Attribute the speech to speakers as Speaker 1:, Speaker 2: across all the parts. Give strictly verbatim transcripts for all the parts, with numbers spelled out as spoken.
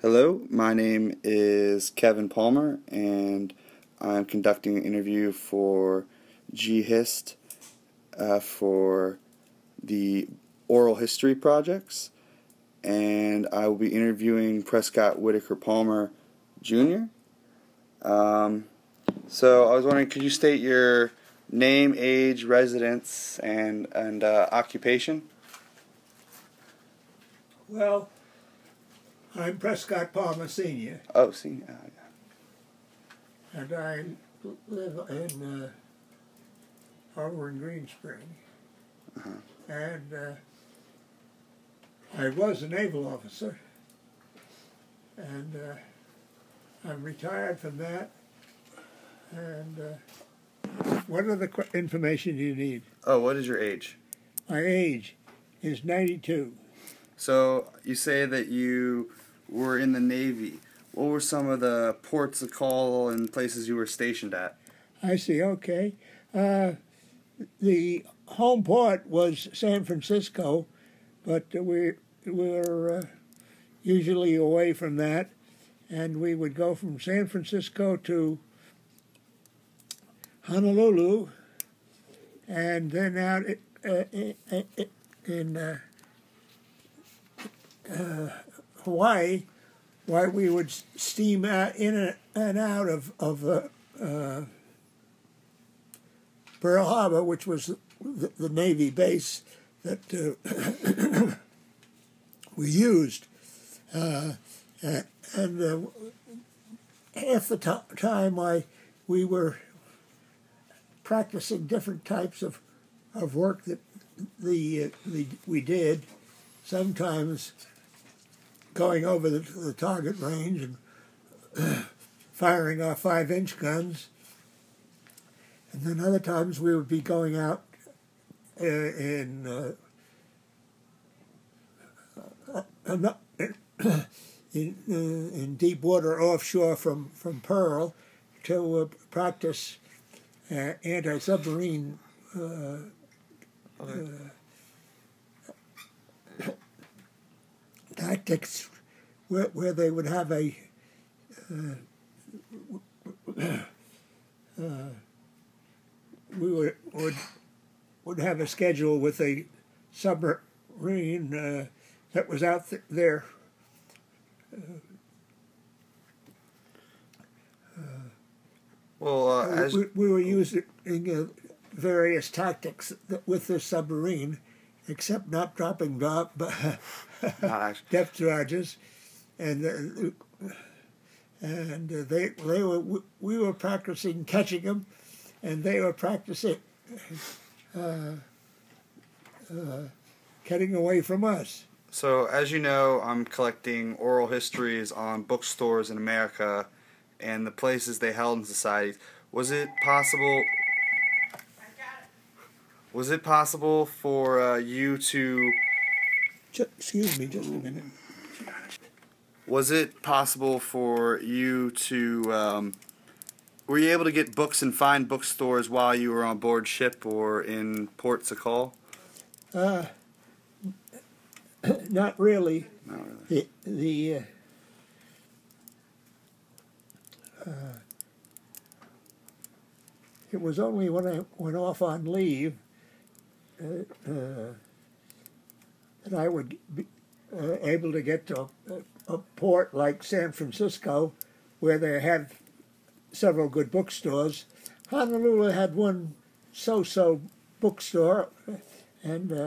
Speaker 1: Hello, my name is Kevin Palmer, and I'm conducting an interview for G H I S T uh, for the oral history projects, and I will be interviewing Prescott Whitaker Palmer, Junior Um, so I was wondering, could you state your name, age, residence, and and uh, occupation?
Speaker 2: Well, I'm Prescott Palmer Senior
Speaker 1: Oh, see, uh, yeah.
Speaker 2: and I live in uh, over in Green Spring.
Speaker 1: Uh-huh.
Speaker 2: And uh, I was a naval officer, and uh, I'm retired from that. And uh, what other qu- information do you need?
Speaker 1: Oh, what is your age?
Speaker 2: My age is ninety-two.
Speaker 1: So you say that you were in the Navy. What were some of the ports of call and places you were stationed at?
Speaker 2: I see, okay. Uh, the home port was San Francisco, but we were uh, usually away from that, and we would go from San Francisco to Honolulu, and then out uh, in, in uh, uh, Hawaii, where we would steam out in and out of, of uh, uh, Pearl Harbor, which was the, the Navy base that uh, we used. Uh, and uh, half the t- time I, we were practicing different types of, of work that the, uh, the we did, sometimes going over the, the target range and uh, firing our five-inch guns. And then other times we would be going out uh, in uh, uh, in, uh, in deep water offshore from, from Pearl to uh, practice uh, anti-submarine uh,
Speaker 1: Okay.
Speaker 2: uh, tactics, where, where they would have a uh, uh, we would, would would have a schedule with a submarine uh, that was out th- there. Uh, uh,
Speaker 1: Well, uh, as
Speaker 2: we, we were using uh, various tactics that, with the submarine, except not dropping drop, depth charges, and uh, and uh, they they were we were practicing catching them, and they were practicing uh, uh, getting away from us.
Speaker 1: so as you know, I'm collecting oral histories on bookstores in America and the places they held in society. Was it possible? Was it possible for uh, you to?
Speaker 2: Just, excuse me, just a minute.
Speaker 1: Was it possible for you to? Um, were you able to get books and find bookstores while you were on board ship or in ports of call?
Speaker 2: Uh, not really.
Speaker 1: Not really.
Speaker 2: The the uh, uh, it was only when I went off on leave uh, uh, that I would be uh, able to get to a, a port like San Francisco, where they had several good bookstores. Honolulu had one so-so bookstore, and uh,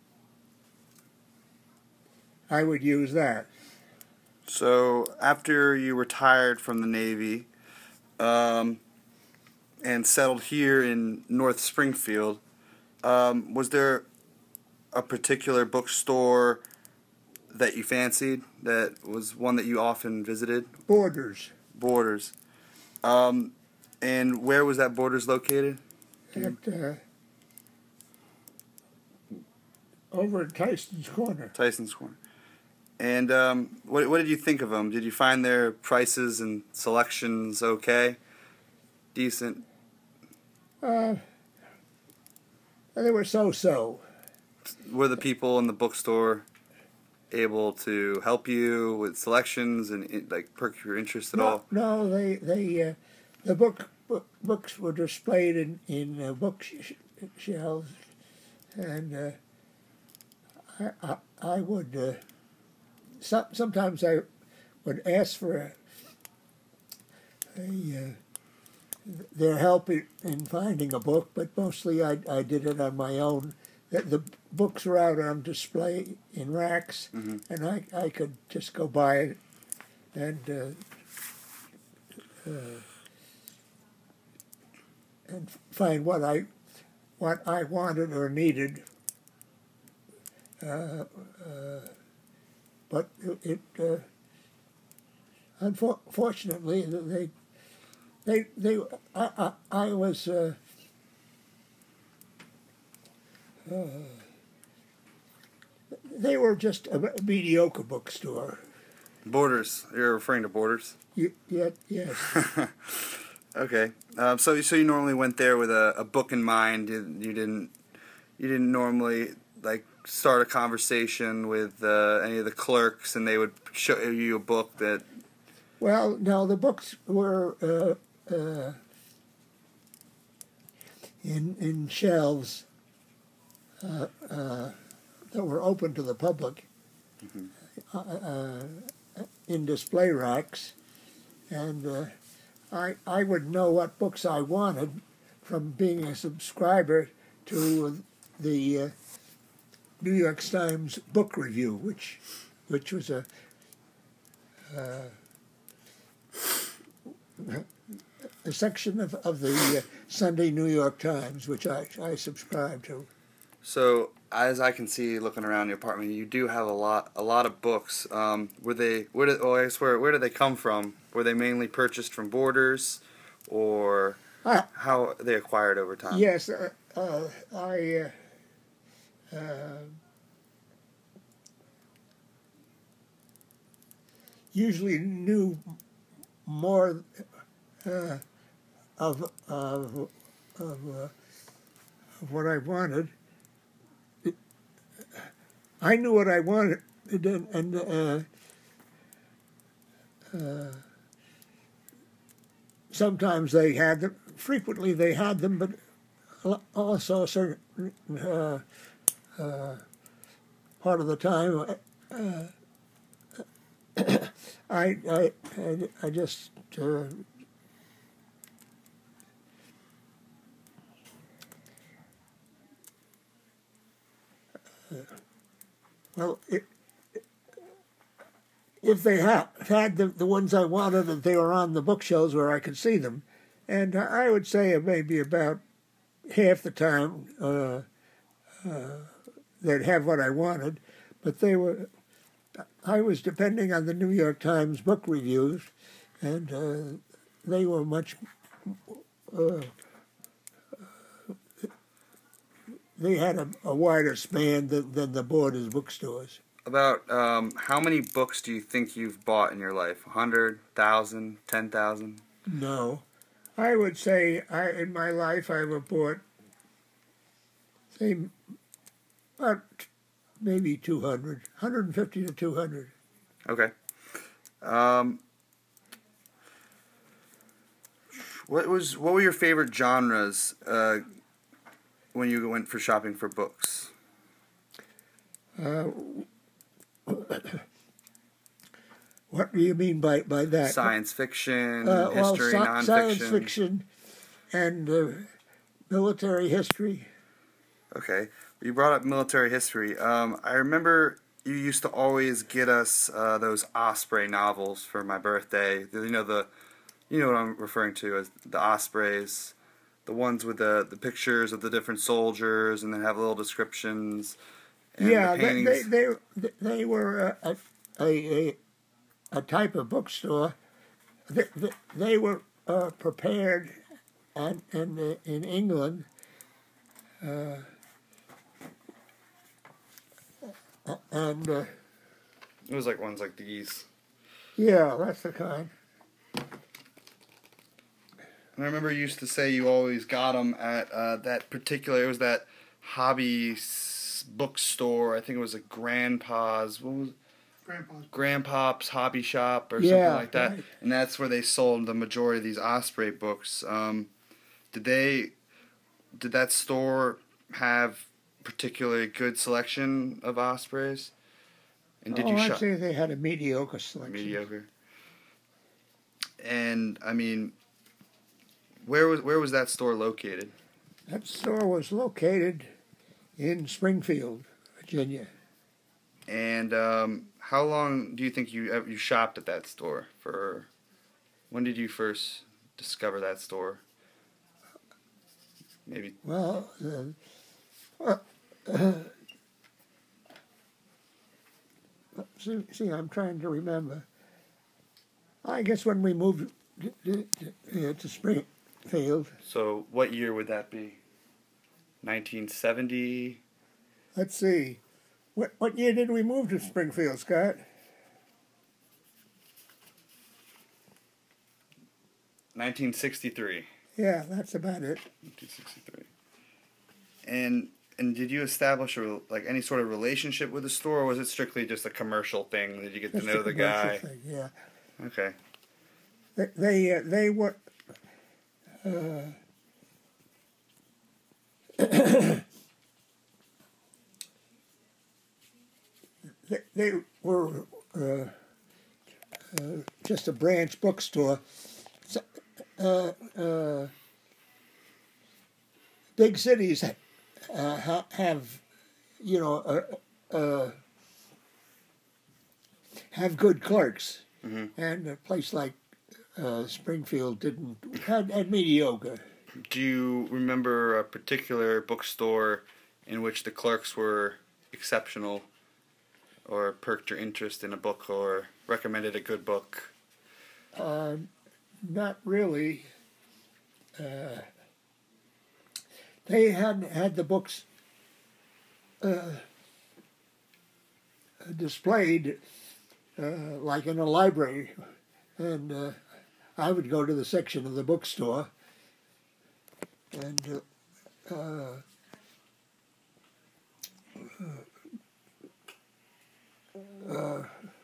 Speaker 2: I would use that.
Speaker 1: So after you retired from the Navy um, and settled here in North Springfield, um, was there a particular bookstore that you fancied, that was one that you often visited?
Speaker 2: Borders.
Speaker 1: Borders. Um, and where was that Borders located?
Speaker 2: At, uh, over at Tyson's Corner.
Speaker 1: Tyson's Corner. And um, what what did you think of them? Did you find their prices and selections okay? Decent?
Speaker 2: Uh, they were so-so.
Speaker 1: Were the people in the bookstore able to help you with selections and like perk your interest at
Speaker 2: no,
Speaker 1: all?
Speaker 2: No, they they uh, the book, book books were displayed in in uh, bookshelves, and uh, I, I I would uh, some, sometimes I would ask for a, a uh, their help in, in finding a book, but mostly I I did it on my own. The, the books were out on display in racks,
Speaker 1: mm-hmm.
Speaker 2: and I I could just go by it and. Uh, uh, and find what I what I wanted or needed. Uh, uh, but it, uh, unfortunately, they they they I I, I was uh, uh, they were just a mediocre bookstore.
Speaker 1: Borders. You're referring to Borders?
Speaker 2: Y- yet, yes.
Speaker 1: Okay. Um, so so you normally went there with a, a book in mind. You, you didn't you didn't normally like start a conversation with uh, any of the clerks, and they would show you a book that.
Speaker 2: Well, no, the books were uh, uh, in in shelves uh, uh, that were open to the public, mm-hmm. uh, uh, in display racks, and. Uh, I, I would know what books I wanted from being a subscriber to the uh, New York Times Book Review, which which was a uh, a section of, of the uh, Sunday New York Times, which I, I subscribed to.
Speaker 1: So, as I can see, looking around the apartment, you do have a lot, a lot of books. Um, were they? Where did? Oh, I guess where? Where did they come from? Were they mainly purchased from Borders, or
Speaker 2: uh,
Speaker 1: how they acquired over time?
Speaker 2: Yes, uh, uh, I. Uh, uh, usually knew more uh, of of of, uh, of what I wanted. I knew what I wanted, and uh, uh, sometimes they had them. Frequently, they had them, but also a certain uh, uh, part of the time, uh, I, I I just. Uh, Well, it, if they had had the, the ones I wanted, and they were on the bookshelves where I could see them, and I would say maybe about half the time uh, uh, they'd have what I wanted, but they were. I was depending on the New York Times book reviews, and uh, they were much. Uh, They had a, a wider span than, than the Borders bookstores.
Speaker 1: About um, how many books do you think you've bought in your life? A hundred, thousand, ten thousand?
Speaker 2: No, I would say I in my life I've bought say about maybe two hundred, one hundred fifty to two hundred.
Speaker 1: Okay. Um, what was what were your favorite genres? Uh, when you went for shopping for books?
Speaker 2: Uh, what do you mean by, by that?
Speaker 1: Science fiction,
Speaker 2: uh,
Speaker 1: history,
Speaker 2: well,
Speaker 1: nonfiction.
Speaker 2: Science fiction and uh, military history.
Speaker 1: Okay. You brought up military history. Um, I remember you used to always get us uh, those Osprey novels for my birthday. You know the, you know what I'm referring to as the Ospreys. The ones with the, the pictures of the different soldiers, and then have little descriptions. And
Speaker 2: yeah,
Speaker 1: the
Speaker 2: they, they they they were a a, a, a type of bookstore. They, they, they were uh, prepared, and in, in in England. Uh, and uh,
Speaker 1: it was like ones like these.
Speaker 2: Yeah, that's the kind.
Speaker 1: And I remember you used to say you always got them at uh, that particular, it was that hobby bookstore. I think it was a Grandpa's. What was
Speaker 3: Grandpa's.
Speaker 1: Grandpop's Hobby Shop or
Speaker 2: Yeah,
Speaker 1: something like that,
Speaker 2: right.
Speaker 1: and that's where they sold the majority of these Osprey books. Um, did they? Did that store have particularly good selection of Ospreys? And did
Speaker 2: oh,
Speaker 1: you
Speaker 2: I'd
Speaker 1: shop
Speaker 2: say they had a mediocre selection.
Speaker 1: mediocre? And I mean, where was where was that store located?
Speaker 2: That store was located in Springfield, Virginia.
Speaker 1: And um, how long do you think you ever- you shopped at that store for? When did you first discover that store? Maybe.
Speaker 2: Well, uh, uh, see, see, I'm trying to remember. I guess when we moved to, to, to Springfield,
Speaker 1: So what year would that be? nineteen seventy.
Speaker 2: let's see, what what year did we move to Springfield, Scott?
Speaker 1: nineteen sixty-three.
Speaker 2: Yeah, that's about it.
Speaker 1: nineteen sixty-three. And and did you establish a, like any sort of relationship with the store, or was it strictly just a commercial thing? Did you get
Speaker 2: Just
Speaker 1: to know
Speaker 2: a
Speaker 1: the
Speaker 2: commercial
Speaker 1: guy?
Speaker 2: thing, yeah.
Speaker 1: Okay.
Speaker 2: They they, uh, they were. Uh, they, they were uh, uh, just a branch bookstore. So, uh, uh, big cities uh, ha- have, you know, uh, uh, have good clerks,
Speaker 1: Mm-hmm.
Speaker 2: and a place like uh, Springfield didn't had, had mediocre.
Speaker 1: Do you remember a particular bookstore in which the clerks were exceptional, or perked your interest in a book, or recommended a good book?
Speaker 2: Uh, not really. Uh, they had had the books uh, displayed uh, like in a library, and uh, I would go to the section of the bookstore, and uh, uh, uh,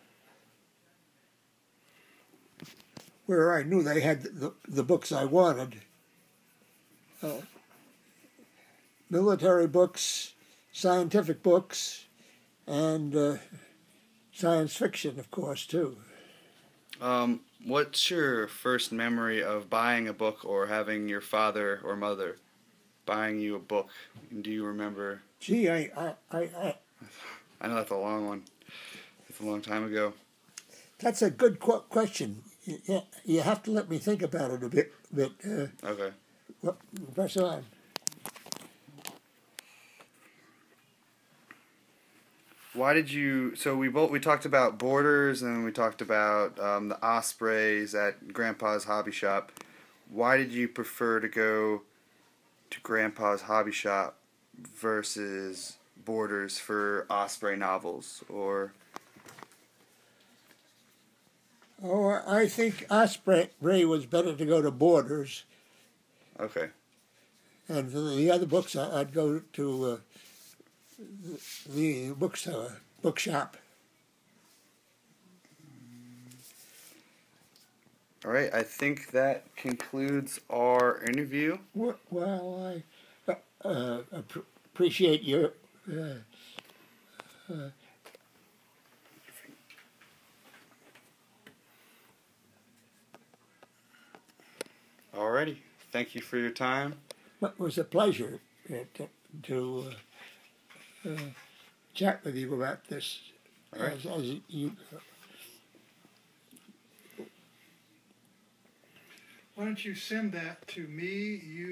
Speaker 2: where I knew they had the, the books I wanted. Uh, military books, scientific books, and uh, science fiction, of course, too.
Speaker 1: Um, what's your first memory of buying a book or having your father or mother buying you a book? And do you remember?
Speaker 2: Gee, I, I, I, I
Speaker 1: I know that's a long one. It's a long time ago.
Speaker 2: that's a good qu- question. You, you have to let me think about it a bit. Bit. Uh,
Speaker 1: Okay.
Speaker 2: well, press on.
Speaker 1: Why did you? So we both we talked about Borders and we talked about um, the Ospreys at Grandpa's Hobby Shop. Why did you prefer to go to Grandpa's Hobby Shop versus Borders for Osprey novels? Or
Speaker 2: Oh, I think Osprey was better to go to Borders,
Speaker 1: okay,
Speaker 2: and for the other books, I- I'd go to uh, the bookstore, bookshop.
Speaker 1: all right. I think that concludes our interview.
Speaker 2: Well, I uh, uh, ap- appreciate your. Uh, uh,
Speaker 1: Alrighty. Thank you for your time.
Speaker 2: it was a pleasure uh, to, to uh, uh, chat with you about this.
Speaker 1: All right.
Speaker 2: As, as you,
Speaker 3: Why don't you send that to me, you